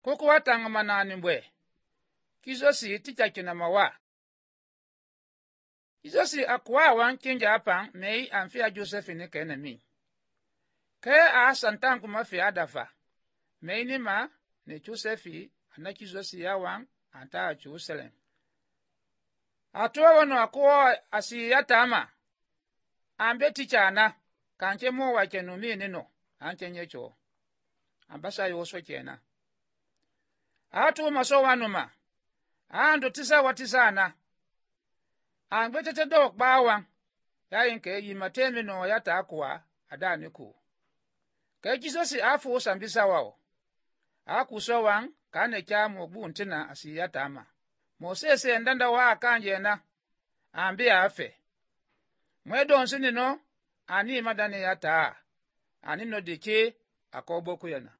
koko watanga manani mbwe kizosi tichakina mawa kizosi akwa wan kinja apang mei amfia Joseph ni kenemi ke a santan kuma fi adafa mei ni ma ne Josefi ana kizosi ya wan anta Jerusalem atuwa wano akwa asi yatama ambe tichana kanche mo wakenumi nino anche nyecho ambasa yoso chena atu maso wanuma ando tisa watisana angbe tete dok bawa ya inke yimatemi no yata akwa adaniku ke Jisosi afu sambisa wao akuso wan kane cha mo buntina asiyata ama Mosese ndanda wa kanje na ambi afe mwedo nsini no ani madani yata ani no dike akoboku yana